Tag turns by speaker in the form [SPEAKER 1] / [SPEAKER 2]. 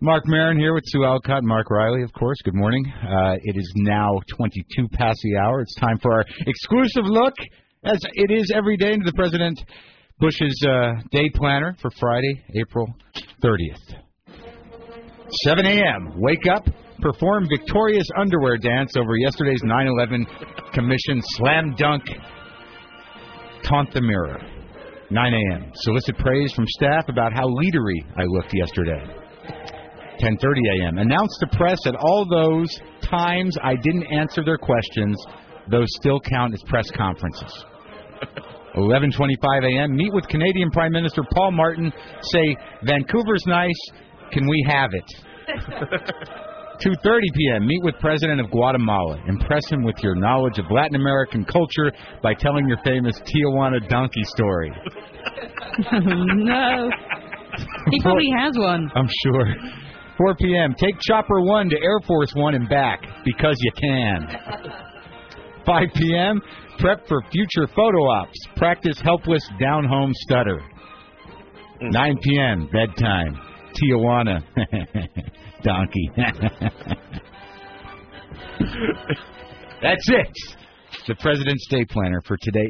[SPEAKER 1] Mark Maron here with Sue Alcott and Mark Riley, of course. Good morning. It is now 22 past the hour. It's time for our exclusive look, as it is every day, into the President Bush's day planner for Friday, April 30th. 7 a.m. Wake up, perform victorious underwear dance over yesterday's 9/11 Commission slam dunk. Taunt the mirror. 9 a.m. Solicit praise from staff about how leadery I looked yesterday. 10:30 a.m. Announce to press at all those times I didn't answer their questions. Those still count as press conferences. 11:25 a.m. Meet with Canadian Prime Minister Paul Martin. Say, Vancouver's nice. Can we have it? 2:30 p.m. Meet with President of Guatemala. Impress him with your knowledge of Latin American culture by telling your famous Tijuana donkey story.
[SPEAKER 2] No. He probably has one.
[SPEAKER 1] I'm sure. 4 p.m. Take Chopper 1 to Air Force 1 and back, because you can. 5 p.m. Prep for future photo ops. Practice helpless down-home stutter. 9 p.m. Bedtime. Tijuana. Donkey. That's it. The President's Day Planner for today.